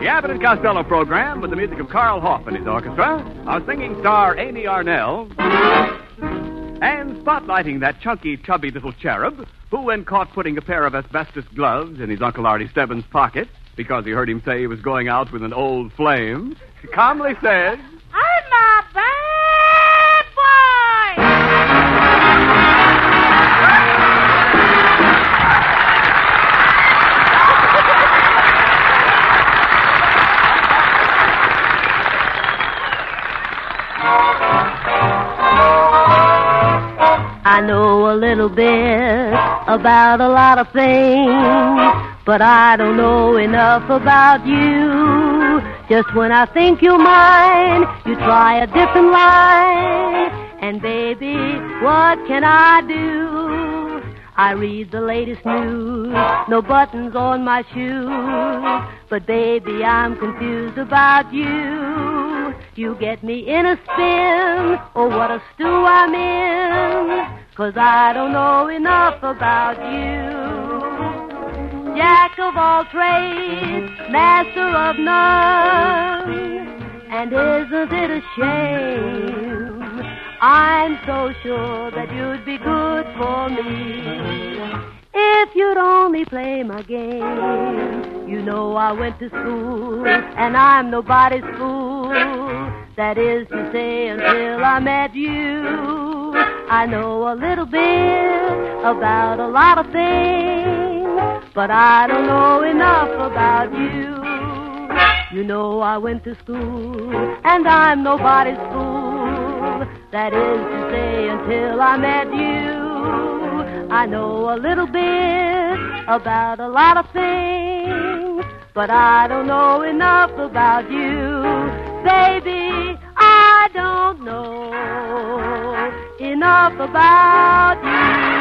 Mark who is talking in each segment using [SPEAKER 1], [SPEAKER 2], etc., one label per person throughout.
[SPEAKER 1] The Abbott and Costello program with the music of Carl Hoff and his orchestra, our singing star Amy Arnell, and spotlighting that chunky, chubby little cherub who, when caught putting a pair of asbestos gloves in his Uncle Artie Stebbins' pocket because he heard him say he was going out with an old flame, calmly said,
[SPEAKER 2] I'm a bad boy!
[SPEAKER 3] I know a little bit about a lot of things, but I don't know enough about you. Just when I think you're mine, you try a different line. And baby, what can I do? I read the latest news, no buttons on my shoes. But baby, I'm confused about you. You get me in a spin, oh what a stew I'm in. 'Cause I don't know enough about you. Jack of all trades, master of none. And isn't it a shame? I'm so sure that you'd be good for me if you'd only play my game. You know I went to school, and I'm nobody's fool. That is to say, until I met you. I know a little bit about a lot of things, but I don't know enough about you. You know I went to school, and I'm nobody's fool. That is to say, until I met you. I know a little bit about a lot of things, but I don't know enough about you. Baby, I don't know enough about you.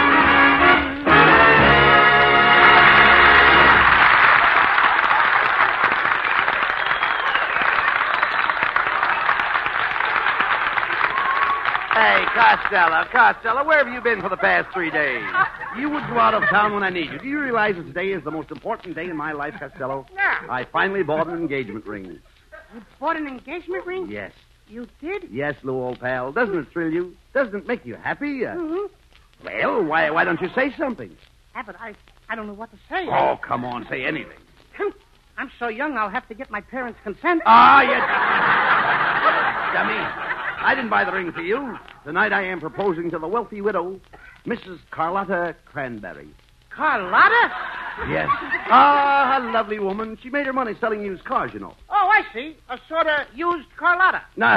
[SPEAKER 4] Hey, Costello, where have you been for the past 3 days? You would go out of town when I need you. Do you realize that today is the most important day in my life, Costello?
[SPEAKER 2] Yeah.
[SPEAKER 4] I finally bought an engagement ring.
[SPEAKER 2] You bought an engagement ring?
[SPEAKER 4] Yes.
[SPEAKER 2] You did?
[SPEAKER 4] Yes, Lou, old pal. Doesn't it thrill you? Doesn't it make you happy?
[SPEAKER 2] Mm-hmm.
[SPEAKER 4] Well, why don't you say something?
[SPEAKER 2] Abbott, I don't know what to say.
[SPEAKER 4] Oh, come on, say anything.
[SPEAKER 2] I'm so young, I'll have to get my parents' consent.
[SPEAKER 4] Ah, you dummy. I didn't buy the ring for you. Tonight I am proposing to the wealthy widow, Mrs. Carlotta Cranberry.
[SPEAKER 2] Carlotta?
[SPEAKER 4] Yes. Ah, a lovely woman. She made her money selling used cars, you know.
[SPEAKER 2] Oh, I see. A sort of used Carlotta.
[SPEAKER 4] No.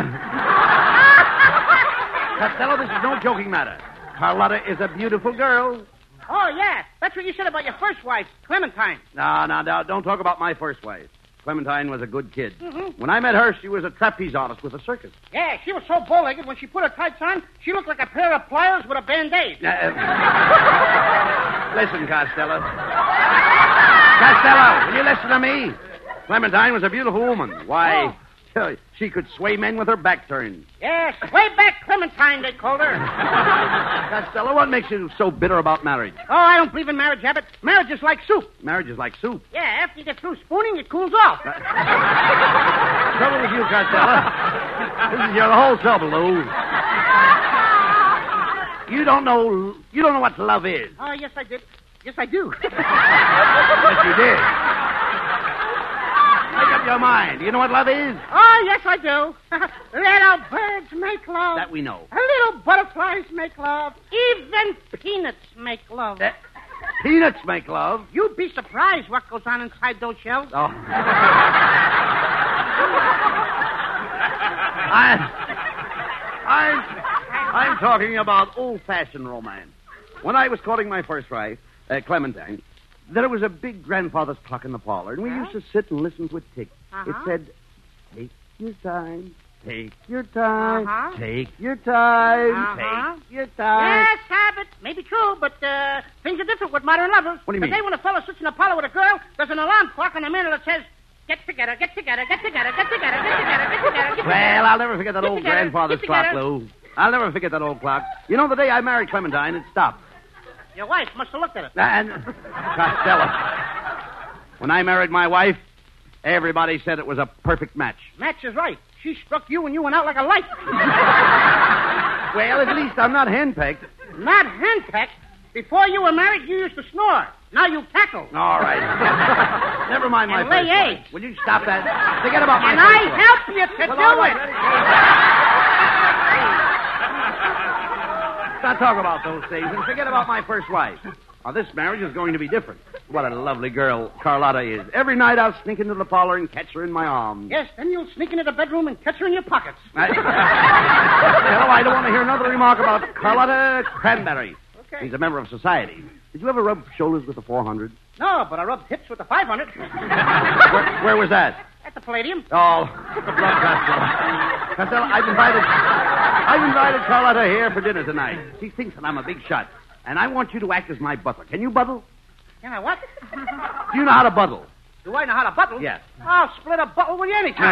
[SPEAKER 4] Costello, this is no joking matter. Carlotta is a beautiful girl.
[SPEAKER 2] Oh, yeah. That's what you said about your first wife, Clementine.
[SPEAKER 4] No, don't talk about my first wife. Clementine was a good kid.
[SPEAKER 2] Mm-hmm.
[SPEAKER 4] When I met her, she was a trapeze artist with a circus.
[SPEAKER 2] Yeah, she was so bow-legged, when she put her tights on, she looked like a pair of pliers with a Band-Aid.
[SPEAKER 4] Listen, Costello. Costello, will you listen to me? Clementine was a beautiful woman. Why, she could sway men with her back turned.
[SPEAKER 2] Yes, way back Clementine, they called her.
[SPEAKER 4] Costello, what makes you so bitter about marriage?
[SPEAKER 2] Oh, I don't believe in marriage, Abbott. Marriage is like soup.
[SPEAKER 4] Marriage is like soup.
[SPEAKER 2] Yeah, after you get through spooning, it cools off.
[SPEAKER 4] Trouble with you, Costello. This is your whole trouble, Lou. You don't know what love is.
[SPEAKER 2] Oh, yes, I did. Yes, I do.
[SPEAKER 4] Yes, you did. Make up your mind. You know what love is?
[SPEAKER 2] Oh, yes, I do. Little birds make love.
[SPEAKER 4] That we know.
[SPEAKER 2] Little butterflies make love. Even peanuts make love.
[SPEAKER 4] Peanuts make love.
[SPEAKER 2] You'd be surprised what goes on inside those shells.
[SPEAKER 4] Oh. I'm talking about old-fashioned romance. When I was courting my first wife, Clementine, there was a big grandfather's clock in the parlor, and we used to sit and listen to it tick. It said, take your time, take your time, take your time, take your time.
[SPEAKER 2] Yes, Abbott, maybe true, but things are different with modern lovers.
[SPEAKER 4] What do you mean?
[SPEAKER 2] Today, when a fellow sits in a parlor with a girl, there's an alarm clock on the mantel that says, get together, get together, get together, get together, get together, get together, get together.
[SPEAKER 4] Well, I'll never forget that old
[SPEAKER 2] together,
[SPEAKER 4] grandfather's
[SPEAKER 2] get
[SPEAKER 4] clock,
[SPEAKER 2] together.
[SPEAKER 4] Lou. I'll never forget that old clock. You know, the day I married Clementine, it stopped.
[SPEAKER 2] Your wife must have looked at it.
[SPEAKER 4] And, Costello, when I married my wife, Everybody said it was a perfect match.
[SPEAKER 2] Match is right. She struck you and you went out like a light.
[SPEAKER 4] Well, at least I'm not henpecked.
[SPEAKER 2] Not henpecked? Before you were married, you used to snore. Now you cackle.
[SPEAKER 4] All right. Never mind my
[SPEAKER 2] And lay
[SPEAKER 4] first wife.
[SPEAKER 2] eggs.
[SPEAKER 4] Will you stop that? Forget about my
[SPEAKER 2] And
[SPEAKER 4] first
[SPEAKER 2] I
[SPEAKER 4] wife.
[SPEAKER 2] help you to
[SPEAKER 4] Well,
[SPEAKER 2] do
[SPEAKER 4] all right,
[SPEAKER 2] it.
[SPEAKER 4] ready? Let's not talk about those things and forget about my first wife. Now, this marriage is going to be different. What a lovely girl Carlotta is. Every night I'll sneak into the parlor and catch her in my arms.
[SPEAKER 2] Yes, then you'll sneak into the bedroom and catch her in your pockets.
[SPEAKER 4] Hello, I don't want to hear another remark about Carlotta Cranberry.
[SPEAKER 2] Okay.
[SPEAKER 4] She's a member of society. Did you ever rub shoulders with the 400?
[SPEAKER 2] No, but I rubbed hips with the 500.
[SPEAKER 4] Where was that?
[SPEAKER 2] At the Palladium.
[SPEAKER 4] Oh, Costello, I've invited Carlotta here for dinner tonight. She thinks that I'm a big shot, and I want you to act as my butler. Can you buddle?
[SPEAKER 2] Can I what?
[SPEAKER 4] Do you know how to buddle?
[SPEAKER 2] Do I know how to buttle?
[SPEAKER 4] Yes.
[SPEAKER 2] I'll split a buttle with you anytime.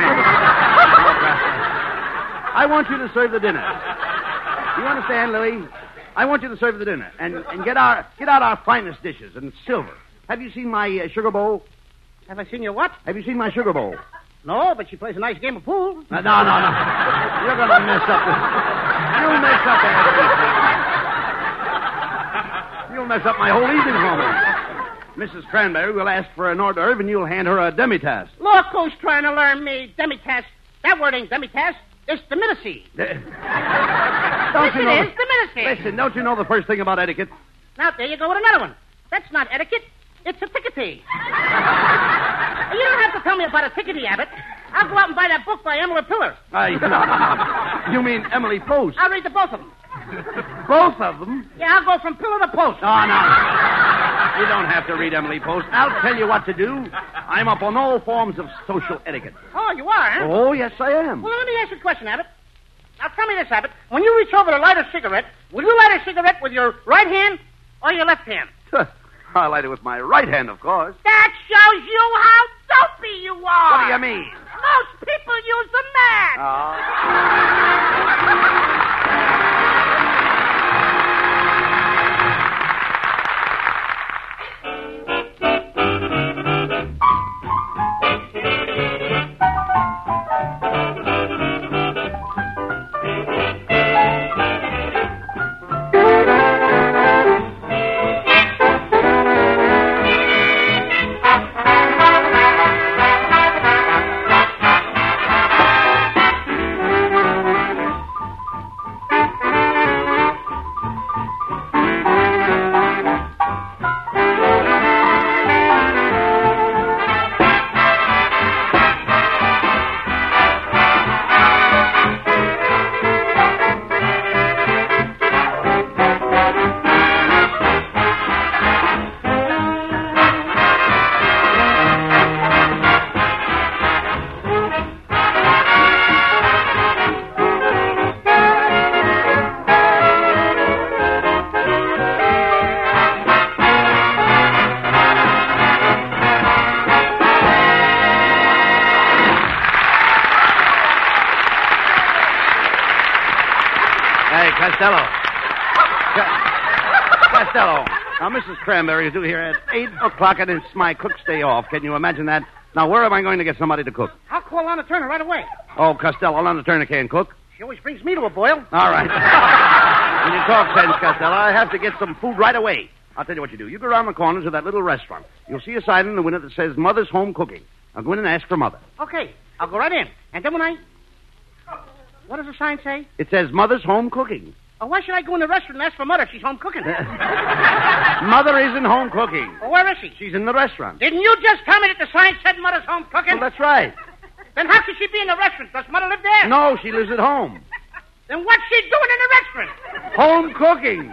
[SPEAKER 4] I want you to serve the dinner. You understand, Louis? I want you to serve the dinner and get out our finest dishes and silver. Have you seen my sugar bowl?
[SPEAKER 2] Have I seen your what?
[SPEAKER 4] Have you seen my sugar bowl?
[SPEAKER 2] No, but she plays a nice game of pool.
[SPEAKER 4] No. You're going to mess up You'll mess up You'll mess up my whole evening for me. Mrs. Cranberry will ask for an hors d'oeuvre, and you'll hand her a demi-tasse.
[SPEAKER 2] Look who's trying to learn me. Demi-tasse. That word ain't demi-tasse. It's diminucy.
[SPEAKER 4] Don't
[SPEAKER 2] Yes,
[SPEAKER 4] you
[SPEAKER 2] it
[SPEAKER 4] know
[SPEAKER 2] is. Diminucy.
[SPEAKER 4] Listen, don't you know the first thing about etiquette?
[SPEAKER 2] Now, there you go with another one. That's not etiquette. It's a tickety. You don't have to tell me about a tickety, Abbott. I'll go out and buy that book by Emily Pillar.
[SPEAKER 4] You mean Emily Post?
[SPEAKER 2] I'll read the both of them.
[SPEAKER 4] Both of them?
[SPEAKER 2] Yeah, I'll go from pillar to post.
[SPEAKER 4] Oh, no. You don't have to read Emily Post. I'll tell you what to do. I'm up on all forms of social etiquette.
[SPEAKER 2] Oh, you are, huh?
[SPEAKER 4] Oh, yes, I am.
[SPEAKER 2] Well, let me ask you a question, Abbott. Now, tell me this, Abbott. When you reach over to light a cigarette, will you light a cigarette with your right hand or your left hand?
[SPEAKER 4] I'll light it with my right hand, of course.
[SPEAKER 2] That shows you how dopey you are.
[SPEAKER 4] What do you mean?
[SPEAKER 2] Most people use the match.
[SPEAKER 4] Costello. Now, Mrs. Cranberry is due here at 8 o'clock, and it's my cook's day off. Can you imagine that? Now, where am I going to get somebody to cook?
[SPEAKER 2] I'll call Lana Turner right away.
[SPEAKER 4] Oh, Costello, Lana Turner can't cook.
[SPEAKER 2] She always brings me to a boil.
[SPEAKER 4] All right. When you talk sense, Costello, I have to get some food right away. I'll tell you what you do. You go around the corner to that little restaurant. You'll see a sign in the window that says Mother's Home Cooking. Now, go in and ask for Mother.
[SPEAKER 2] Okay, I'll go right in. And then when I... What does the sign say?
[SPEAKER 4] It says Mother's Home Cooking.
[SPEAKER 2] Oh, why should I go in the restaurant and ask for Mother if she's home cooking?
[SPEAKER 4] Mother isn't home cooking.
[SPEAKER 2] Well, where is she?
[SPEAKER 4] She's in the restaurant.
[SPEAKER 2] Didn't you just tell me that the sign said Mother's home cooking?
[SPEAKER 4] Well, that's right.
[SPEAKER 2] Then how could she be in the restaurant? Does Mother live there?
[SPEAKER 4] No, she lives at home.
[SPEAKER 2] Then what's she doing in the restaurant?
[SPEAKER 4] Home cooking.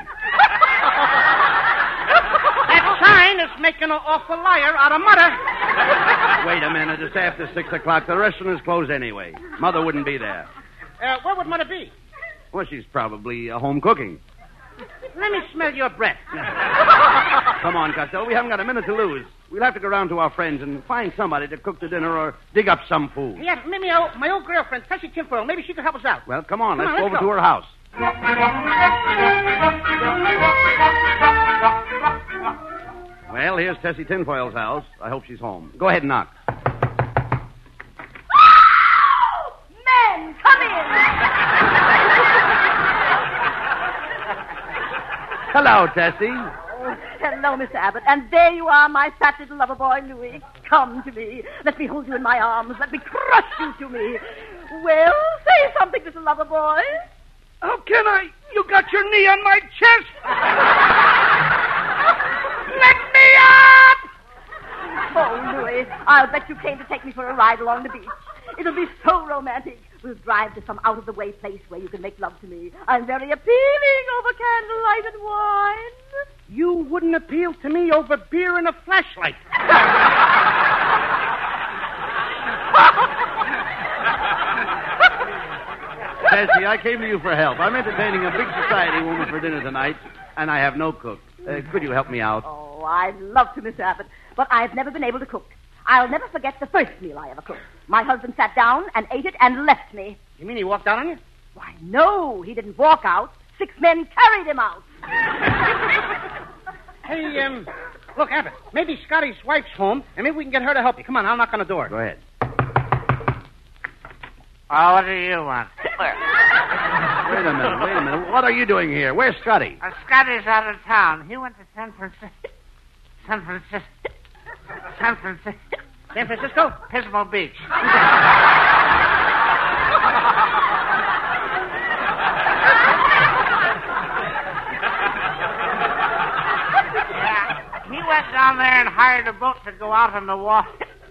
[SPEAKER 2] That sign is making an awful liar out of Mother.
[SPEAKER 4] Wait a minute. It's after 6 o'clock. The restaurant is closed anyway. Mother wouldn't be there.
[SPEAKER 2] Where would Mother be?
[SPEAKER 4] Well, she's probably home cooking.
[SPEAKER 2] Let me smell your breath.
[SPEAKER 4] Come on, Costello. We haven't got a minute to lose. We'll have to go round to our friends and find somebody to cook the dinner or dig up some food.
[SPEAKER 2] Yes, maybe my old girlfriend, Tessie Tinfoil. Maybe she could help us out.
[SPEAKER 4] Well, come on.
[SPEAKER 2] Come
[SPEAKER 4] Let's
[SPEAKER 2] on,
[SPEAKER 4] go
[SPEAKER 2] let's
[SPEAKER 4] over
[SPEAKER 2] go.
[SPEAKER 4] to her house. Well, here's Tessie Tinfoil's house. I hope she's home. Go ahead and knock. Hello, Tessie.
[SPEAKER 3] Oh, hello, Mr. Abbott. And there you are, my fat little lover boy, Louis. Come to me. Let me hold you in my arms. Let me crush you to me. Well, say something, little lover boy.
[SPEAKER 2] How can I? You got your knee on my chest. Let me up!
[SPEAKER 3] Oh, Louis, I'll bet you came to take me for a ride along the beach. It'll be so romantic. We'll drive to some out-of-the-way place where you can make love to me. I'm very appealing over candlelight and wine.
[SPEAKER 2] You wouldn't appeal to me over beer and a flashlight.
[SPEAKER 4] Tessie, I came to you for help. I'm entertaining a big society woman for dinner tonight, and I have no cook. Could you help me out?
[SPEAKER 3] Oh, I'd love to, Mr. Abbott, but I've never been able to cook. I'll never forget the first meal I ever cooked. My husband sat down and ate it and left me.
[SPEAKER 2] You mean he walked out on you?
[SPEAKER 3] Why, no, he didn't walk out. 6 men carried him out.
[SPEAKER 2] Hey, look, Abbott, maybe Scotty's wife's home, and maybe we can get her to help you. Come on, I'll knock on the door.
[SPEAKER 4] Go ahead.
[SPEAKER 5] Oh, what do you want?
[SPEAKER 4] Wait a minute. What are you doing here? Where's Scotty?
[SPEAKER 5] Scotty's out of town. He went to San Francisco. San Francisco? Pismo Beach. Yeah, he went down there and hired a boat to go out on the water.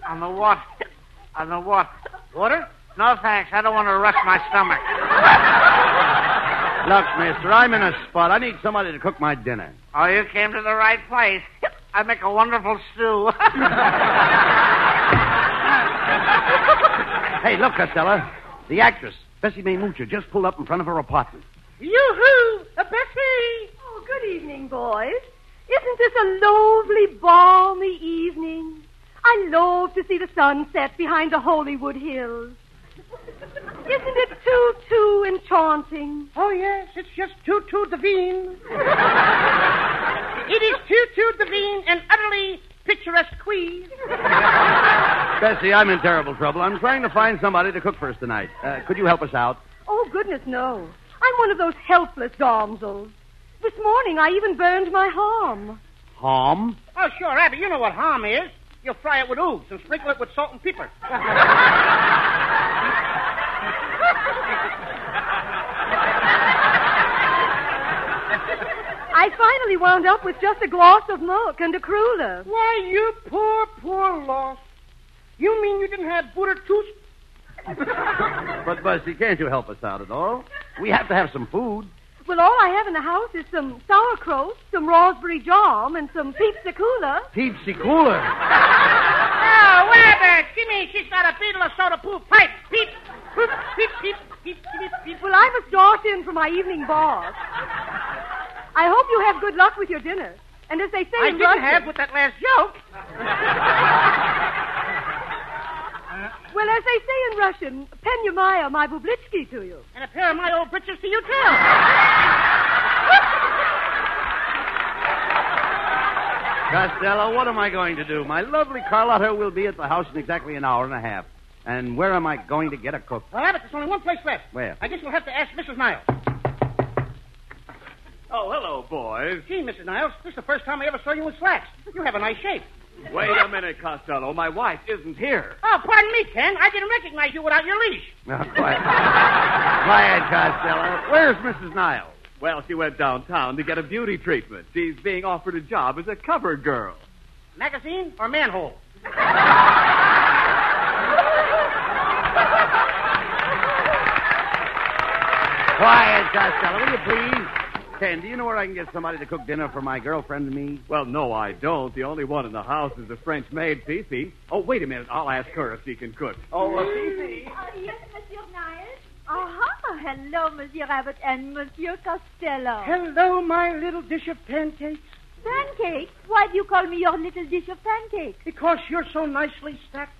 [SPEAKER 2] Water?
[SPEAKER 5] No, thanks. I don't want to rush my stomach.
[SPEAKER 4] Look, mister, I'm in a spot. I need somebody to cook my dinner.
[SPEAKER 5] Oh, you came to the right place. I make a wonderful stew.
[SPEAKER 4] Hey, look, Costello. The actress, Bessie Mae Moocher, just pulled up in front of her apartment.
[SPEAKER 2] Yoo-hoo! Bessie!
[SPEAKER 3] Oh, good evening, boys. Isn't this a lovely, balmy evening? I love to see the sun set behind the Hollywood Hills. Isn't it too enchanting?
[SPEAKER 2] Oh, yes, it's just too divine. It is too divine and utterly picturesque.
[SPEAKER 4] Bessie, I'm in terrible trouble. I'm trying to find somebody to cook for us tonight. Could you help us out?
[SPEAKER 3] Oh, goodness, no. I'm one of those helpless damsels. This morning I even burned my ham.
[SPEAKER 4] Ham?
[SPEAKER 2] Oh, sure, Abby, you know what ham is. You'll fry it with ooze and sprinkle it with salt and pepper.
[SPEAKER 3] I finally wound up with just a glass of milk and a cruller.
[SPEAKER 2] Why, you poor lost. You mean you didn't have butter tooth?
[SPEAKER 4] But, Bessie, can't you help us out at all? We have to have some food.
[SPEAKER 3] Well, all I have in the house is some sauerkraut, some raspberry jam, and some Pepsi Cooler.
[SPEAKER 4] Pepsi Cooler?
[SPEAKER 2] Oh, whatever. Jimmy, she's got a beetle of soda poo pipe. Peep.
[SPEAKER 3] Well, I must dart in for my evening bath. I hope you have good luck with your dinner. And as they say
[SPEAKER 2] I
[SPEAKER 3] in
[SPEAKER 2] didn't
[SPEAKER 3] Russian...
[SPEAKER 2] have with that last joke.
[SPEAKER 3] Well, as they say in Russian, Penyamaya, my bublitsky to you.
[SPEAKER 2] And a pair of my old britches to you, too.
[SPEAKER 4] Costello, what am I going to do? My lovely Carlotta will be at the house in exactly an hour and a half. And where am I going to get a cook?
[SPEAKER 2] Well, Abbott, there's only one place left.
[SPEAKER 4] Where?
[SPEAKER 2] I guess we'll have to ask Mrs. Niles.
[SPEAKER 1] Oh, hello, boys.
[SPEAKER 2] Gee, Mrs. Niles, this is the first time I ever saw you in slacks. You have a nice shape.
[SPEAKER 1] Wait a minute, Costello. My wife isn't here.
[SPEAKER 2] Oh, pardon me, Ken. I didn't recognize you without your leash.
[SPEAKER 4] Now, quiet. Quiet, Costello. Where's Mrs. Niles?
[SPEAKER 1] Well, she went downtown to get a beauty treatment. She's being offered a job as a cover girl.
[SPEAKER 2] Magazine or manhole?
[SPEAKER 4] Quiet, Costello, will you please? Ken, do you know where I can get somebody to cook dinner for my girlfriend and me?
[SPEAKER 1] Well, no, I don't. The only one in the house is the French maid, Fifi. Oh, wait a minute. I'll ask her if she can cook.
[SPEAKER 4] Oh, Fifi.
[SPEAKER 6] Yes, Monsieur Niles. Hello, Monsieur Abbott and Monsieur Costello.
[SPEAKER 2] Hello, my little dish of pancakes.
[SPEAKER 6] Pancakes? Why do you call me your little dish of pancakes?
[SPEAKER 2] Because you're so nicely stacked.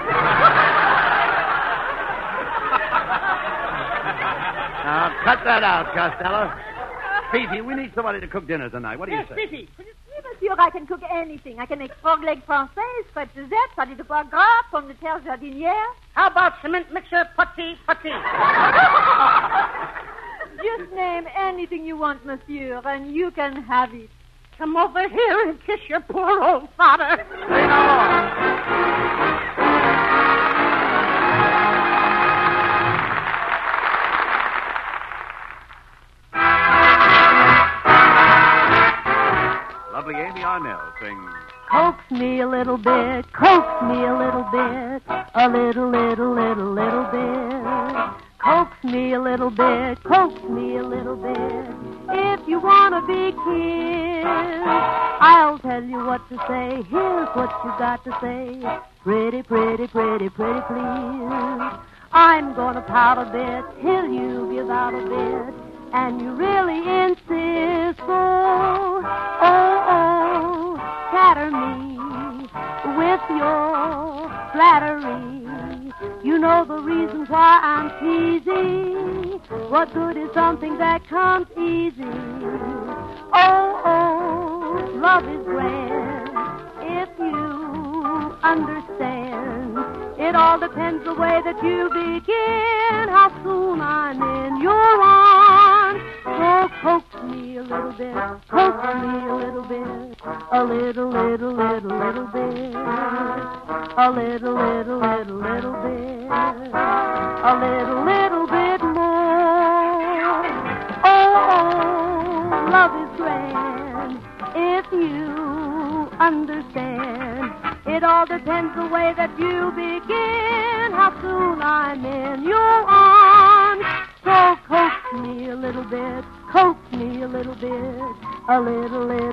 [SPEAKER 4] Now, cut that out, Costello. Fifi, we need somebody to cook dinner tonight. What do you say?
[SPEAKER 2] Fifi.
[SPEAKER 6] Oui, Monsieur, I can cook anything. I can make frog leg française, crêpes de zette, pâté de foie gras, pommes de terre jardinière.
[SPEAKER 2] How about cement mixer putty?
[SPEAKER 6] Just name anything you want, monsieur, and you can have it.
[SPEAKER 2] Come over here and kiss your poor old father.
[SPEAKER 4] Say no more.
[SPEAKER 1] Lovely Amy Arnell sings
[SPEAKER 3] Coax me a little bit, coax me a little bit, a little bit. Coax me a little bit, coax me a little bit. If you want to be kissed, I'll tell you what to say. Here's what you got to say. Pretty, pretty, pretty, pretty, please. I'm gonna pout a bit till you give out a bit. And you really insist, flatter me with your flattery. You know the reason why I'm teasing. What good is something that comes easy? Oh, love is grand if you understand. It all depends the way that you begin, how soon I'm in your arms. So coax me a little bit, coax me a little bit, a little bit, a little bit, a little bit more. Oh, love is grand if you understand. It all depends the way that you begin, how soon I'm in your arms. So coax me a little bit, coax me a little bit, a little bit,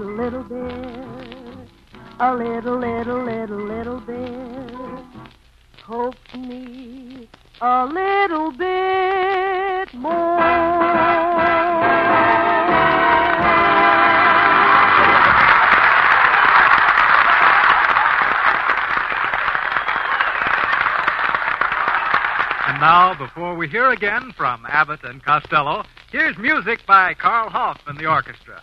[SPEAKER 3] a little bit. Coax me a little bit more.
[SPEAKER 7] And now, before we hear again from Abbott and Costello, here's music by Carl Hoff and the orchestra.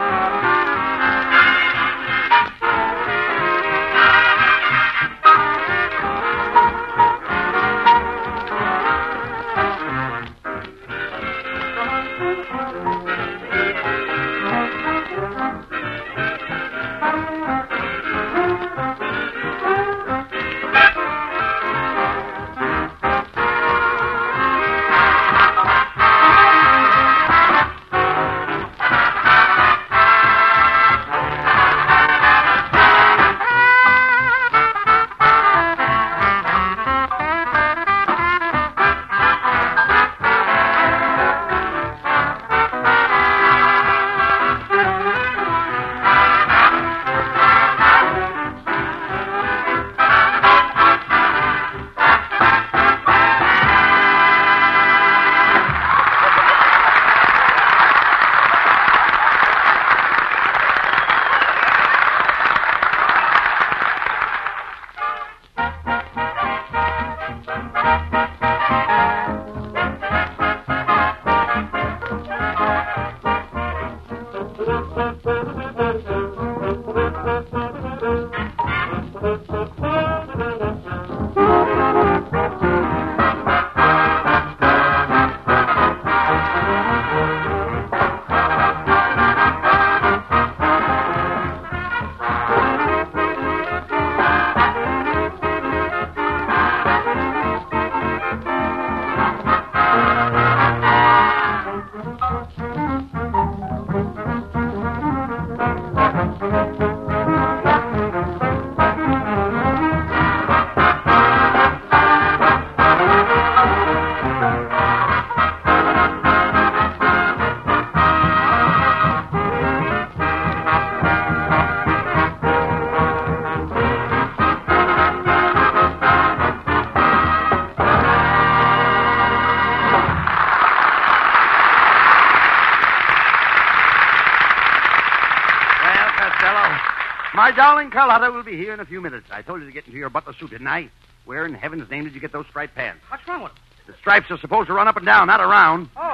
[SPEAKER 4] My darling Carlotta will be here in a few minutes. I told you to get into your butler suit, didn't I? Where in heaven's name did you get those striped pants?
[SPEAKER 2] What's wrong with them?
[SPEAKER 4] The stripes are supposed to run up and down, not around.
[SPEAKER 2] Oh,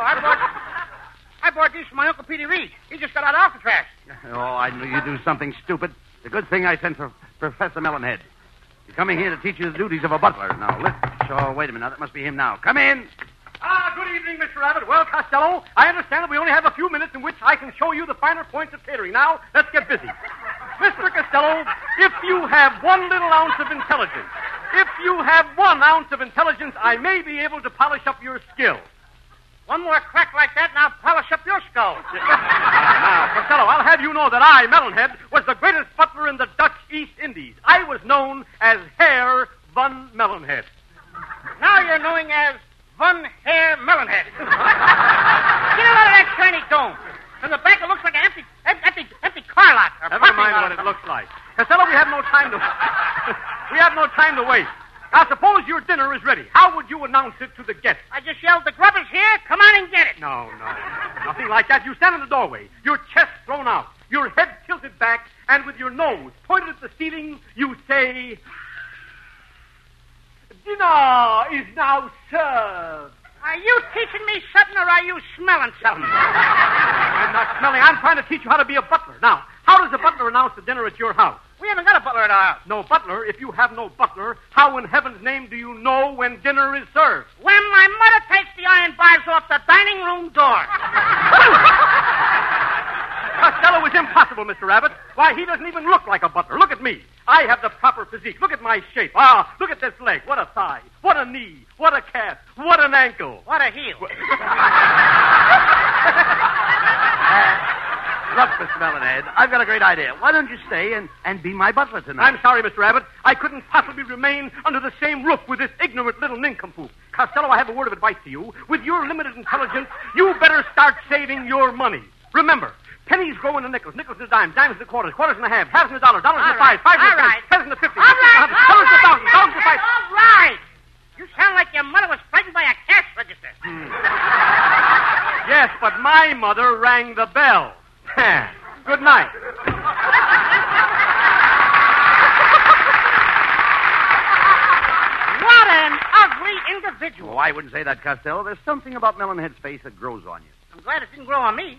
[SPEAKER 2] I bought these from my Uncle Petey Reed. He just got out of Alcatraz.
[SPEAKER 4] Oh, I knew you'd do something stupid. It's a good thing I sent for Professor Melonhead. He's coming here to teach you the duties of a butler. Now, listen. Oh, wait a minute. Now, that must be him now. Come in.
[SPEAKER 2] Ah,
[SPEAKER 8] good evening, Mr. Abbott. Well, Costello, I understand that we only have a few minutes in which I can show you the finer points of catering. Now, let's get busy. Mr. Costello, if you have 1 little ounce of intelligence, I may be able to polish up your skill.
[SPEAKER 2] One more crack like that, and I'll polish up your skull.
[SPEAKER 8] Now, Costello, I'll have you know that I, Melonhead, was the greatest butler in the Dutch East Indies. I was known as Herr von Melonhead.
[SPEAKER 2] Now you're known as Von Herr Melonhead. Get out of that shiny dome. From the back, it looks like an empty car lot.
[SPEAKER 8] Never mind what it looks like. Costello, we have no time to waste. Now, suppose your dinner is ready. How would you announce it to the guests?
[SPEAKER 2] I just yelled, the grub is here. Come on and get it.
[SPEAKER 8] No. Nothing like that. You stand in the doorway, your chest thrown out, your head tilted back, and with your nose pointed at the ceiling, you say, dinner is now served.
[SPEAKER 2] Are you teaching me something, or are you smelling something?
[SPEAKER 8] I'm not smelling. I'm trying to teach you how to be a butler. Now, how does a butler announce the dinner at your house?
[SPEAKER 2] We haven't got a butler at our house.
[SPEAKER 8] No butler? If you have no butler, how in heaven's name do you know when dinner is served?
[SPEAKER 2] When my mother takes the iron bars off the dining room door.
[SPEAKER 8] Costello is impossible, Mr. Abbott. Why, he doesn't even look like a butler. Look at me. I have the proper physique. Look at my shape. Look at this leg. What a thigh. What a knee. What a calf. What an ankle.
[SPEAKER 2] What a heel.
[SPEAKER 4] Look, Mr. Melonhead, I've got a great idea. Why don't you stay and be my butler tonight?
[SPEAKER 8] I'm sorry, Mr. Abbott. I couldn't possibly remain under the same roof with this ignorant little nincompoop. Costello, I have a word of advice to you. With your limited intelligence, you better start saving your money. Remember, pennies grow into nickels, nickels into dimes, dimes into quarters, quarters into halves, halves into dollars, dollars into fives, fives into tens, tens into 50,
[SPEAKER 2] All right.
[SPEAKER 8] dollars into thousands, thousands into fives.
[SPEAKER 2] All right. You sound like your mother was frightened by a cash register.
[SPEAKER 8] Yes, but my mother rang the bell. Good night.
[SPEAKER 2] What an ugly individual.
[SPEAKER 4] Oh, I wouldn't say that, Costello. There's something about Melonhead's face that grows on you.
[SPEAKER 2] I'm glad it didn't grow on me.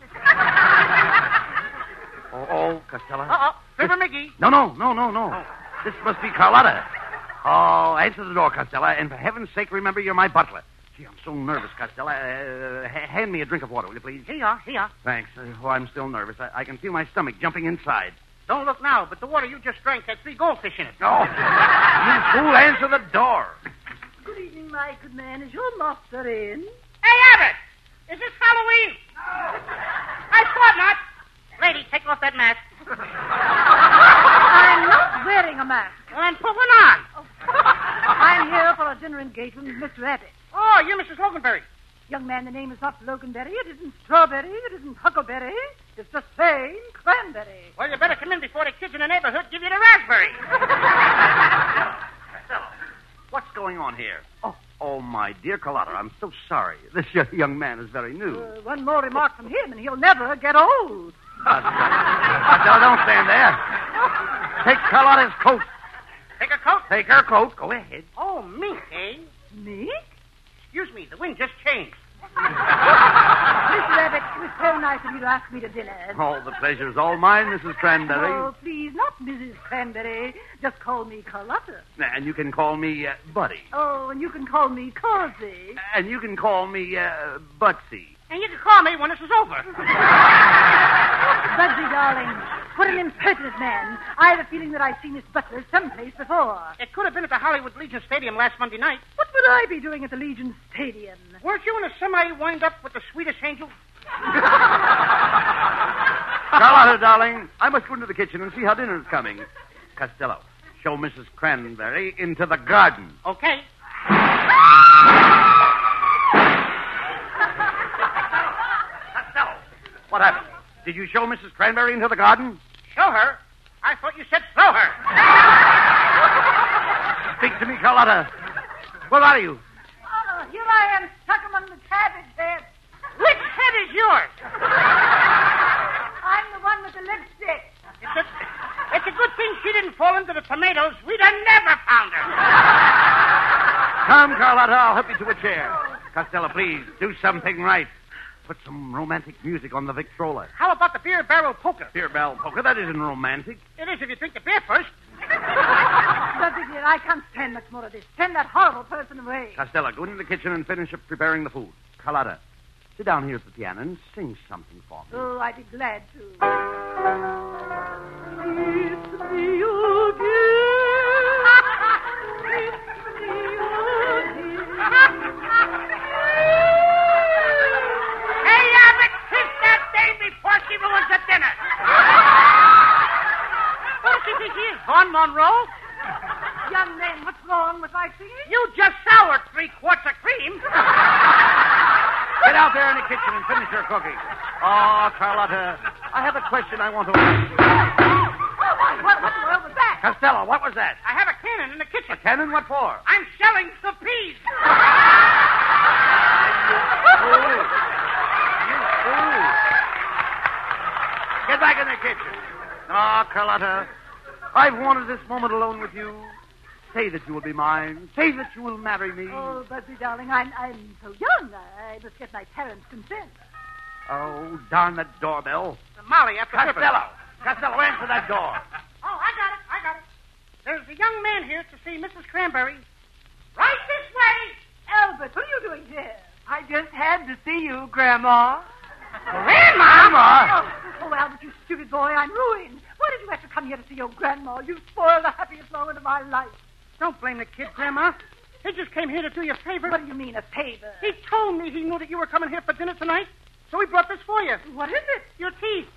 [SPEAKER 4] Oh, Costello.
[SPEAKER 2] Uh-oh. Fibber McGee.
[SPEAKER 4] No. This must be Carlotta. Oh, answer the door, Costello, and for heaven's sake, remember you're my butler. Gee, I'm so nervous, Costello. Hand me a drink of water, will you, please?
[SPEAKER 2] Here you are.
[SPEAKER 4] Thanks. I'm still nervous. I can feel my stomach jumping inside.
[SPEAKER 2] Don't look now, but the water you just drank had 3 goldfish in it.
[SPEAKER 4] Oh, you fool, answer the door.
[SPEAKER 6] Good evening, my good man. Is your master in?
[SPEAKER 2] Hey, Abbott! Is this Halloween? I thought not. Lady, take off that mask.
[SPEAKER 6] I'm not wearing a mask.
[SPEAKER 2] Well, then put one on.
[SPEAKER 6] I'm here for a dinner engagement with Mr. Abbott.
[SPEAKER 2] Oh, you're Mrs. Loganberry.
[SPEAKER 6] Young man, the name is not Loganberry. It isn't Strawberry. It isn't Huckleberry. It's the same Cranberry.
[SPEAKER 2] Well, you better come in before the kids in the neighborhood give you the raspberry.
[SPEAKER 4] Costello, what's going on here? Oh, my dear Carlotta, I'm so sorry. This young man is very new.
[SPEAKER 6] One more remark from him, and he'll never get old.
[SPEAKER 4] Costello, don't stand there. Take Carlotta's coat.
[SPEAKER 2] Take a coat?
[SPEAKER 4] Take her coat. Go ahead.
[SPEAKER 2] Oh, mink, eh?
[SPEAKER 6] Me?
[SPEAKER 2] Excuse me, the wind just changed.
[SPEAKER 6] Mr. Abbott, it was so nice of you to ask me to dinner.
[SPEAKER 4] Oh, the pleasure's all mine, Mrs. Cranberry.
[SPEAKER 6] Oh, please, not Mrs. Cranberry. Just call me Carlotta.
[SPEAKER 4] And you can call me Buddy.
[SPEAKER 6] Oh, and you can call me Causey.
[SPEAKER 4] And you can call me Butsy.
[SPEAKER 2] And you can call me when this is over.
[SPEAKER 6] Bugsy, darling, what an impertinent man. I have a feeling that I've seen this butler someplace before.
[SPEAKER 2] It could have been at the Hollywood Legion Stadium last Monday night.
[SPEAKER 6] What would I be doing at the Legion Stadium?
[SPEAKER 2] Weren't you in a semi wind up with the sweetest angel?
[SPEAKER 4] Carlotta, darling, I must go into the kitchen and see how dinner's coming. Costello, show Mrs. Cranberry into the garden.
[SPEAKER 2] Okay.
[SPEAKER 4] Costello, what happened? Did you show Mrs. Cranberry into the garden?
[SPEAKER 2] Show her? I thought you said throw her.
[SPEAKER 4] Speak to me, Carlotta. Where are you?
[SPEAKER 6] Oh, here I am, stuck among the cabbage heads.
[SPEAKER 2] Which head is yours?
[SPEAKER 6] I'm the one with the lipstick.
[SPEAKER 2] It's a good thing she didn't fall into the tomatoes. We'd have never found her.
[SPEAKER 4] Come, Carlotta, I'll help you to a chair. Costello, please, do something right. Put some romantic music on the Victrola.
[SPEAKER 2] How about the beer barrel poker?
[SPEAKER 4] Beer barrel poker? That isn't romantic.
[SPEAKER 2] It is if you drink the beer first.
[SPEAKER 6] Bugsy, dear, I can't stand much more of this. Send that horrible person away.
[SPEAKER 4] Costello, go into the kitchen and finish up preparing the food. Carlotta, sit down here at the piano and sing something for me.
[SPEAKER 6] Oh, I'd be glad to. It's me again. It's me again.
[SPEAKER 2] Hey, Abbott, kiss that dame before she ruins the dinner. What does she think she is, Vaughn Monroe?
[SPEAKER 6] Young man, what's wrong with my singing?
[SPEAKER 2] You just soured 3 quarts of cream.
[SPEAKER 4] Get out there in the kitchen and finish your cooking. Oh, Carlotta, I have a question I want to ask you.
[SPEAKER 6] What in the world was that?
[SPEAKER 4] Costello, what was that?
[SPEAKER 2] I have a cannon in the kitchen.
[SPEAKER 4] A cannon? What for?
[SPEAKER 2] I'm shelling the peas.
[SPEAKER 4] You fool. Get back in the kitchen. Oh, Carlotta, I've wanted this moment alone with you. Say that you will be mine. Say that you will marry me.
[SPEAKER 6] Oh, Bugsy, darling, I'm so young. I must get my parents' consent.
[SPEAKER 4] Oh, darn that doorbell.
[SPEAKER 2] Molly, after
[SPEAKER 4] Costello, answer that door.
[SPEAKER 2] Oh, I got it. There's a young man here to see Mrs. Cranberry. Right this way.
[SPEAKER 6] Albert, what are you doing here?
[SPEAKER 5] I just had to see you, Grandma.
[SPEAKER 2] Grandma?
[SPEAKER 6] Oh, Albert, you stupid boy, I'm ruined. Why did you have to come here to see your grandma? You spoiled the happiest moment of my life.
[SPEAKER 2] Don't blame the kid, Grandma. He just came here to do you a favor.
[SPEAKER 6] What do you mean, a favor?
[SPEAKER 2] He told me he knew that you were coming here for dinner tonight, so he brought this for you.
[SPEAKER 6] What is it?
[SPEAKER 2] Your teeth.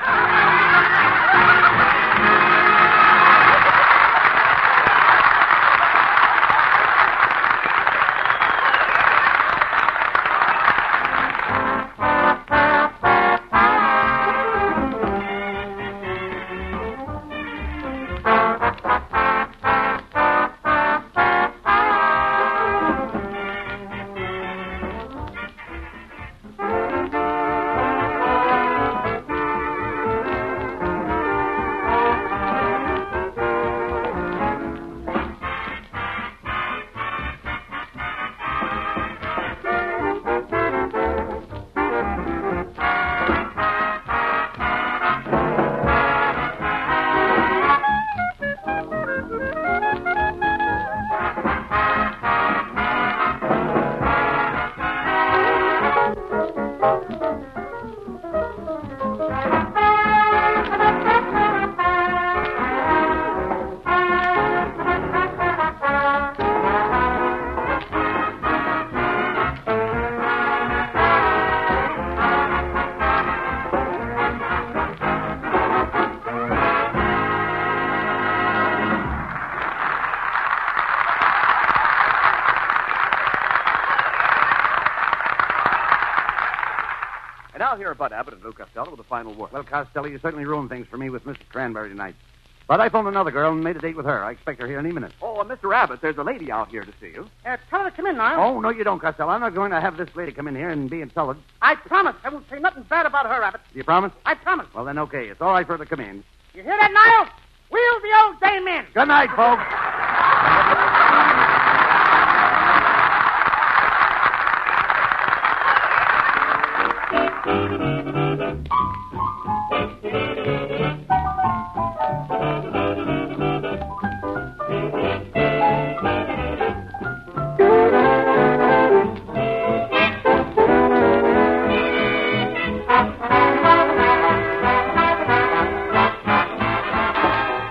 [SPEAKER 1] And now here are Bud Abbott and Lou Costello with a final word.
[SPEAKER 4] Well, Costello, you certainly ruined things for me with Mrs. Cranberry tonight. But I phoned another girl and made a date with her. I expect her here any minute.
[SPEAKER 1] Oh, Mr. Abbott, there's a lady out here to see you.
[SPEAKER 2] Tell her to come in now.
[SPEAKER 4] Oh, no, you don't, Costello. I'm not going to have this lady come in here and be insulted.
[SPEAKER 2] I promise I won't say nothing bad about her, Abbott.
[SPEAKER 4] Do you promise?
[SPEAKER 2] I promise.
[SPEAKER 4] Well, then, okay. It's all right for her to come in.
[SPEAKER 2] You hear that, Niles? Wheel the old dame in.
[SPEAKER 4] Good night, folks.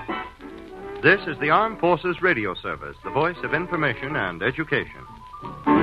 [SPEAKER 9] This is the Armed Forces Radio Service, the voice of information and education.